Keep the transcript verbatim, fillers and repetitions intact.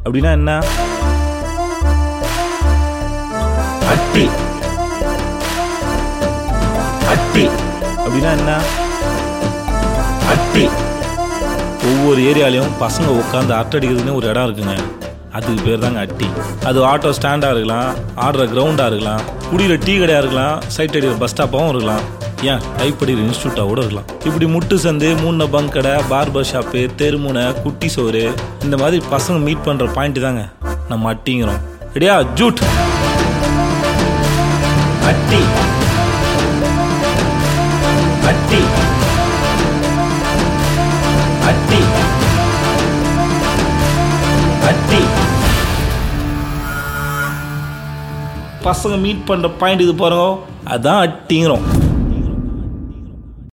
அப்படின்னா என்ன? அட்டி. அட்டி அப்படின்னா என்ன? அட்டி. ஒவ்வொரு ஏரியாலையும் பசங்க உட்காந்து அட்டடிக்கிறதுன்னு ஒரு இடம் இருக்குங்க. அதுக்கு பேர் தாங்க அட்டி. அது ஆட்டோ ஸ்டாண்டாக இருக்கலாம், ஆடுற கிரவுண்டாக இருக்கலாம், குடிக்கிற டீ கடையாக இருக்கலாம், சைட் அடிக்கிற பஸ் ஸ்டாப்பாகவும் இருக்கலாம், ஏன் டைப் அடிக்கிற இன்ஸ்டியூட்டாக கூட இருக்கலாம். இப்படி முட்டு சந்து, மூணு பங்க் கடை, பார்பர் ஷாப்பு, தெருமுனை, குட்டி சோறு, இந்த மாதிரி பசங்க மீட் பண்ணுற பாயிண்ட் தாங்க நம்ம அட்டிங்கிறோம். ரெடியா? ஜூட். அட்டி. அட்டி. அட்டி. அட்டி. பசங்க மீட் பண்ற பாயிண்ட் இது பாருங்க, அதான் அட்டிங்கிறோம்.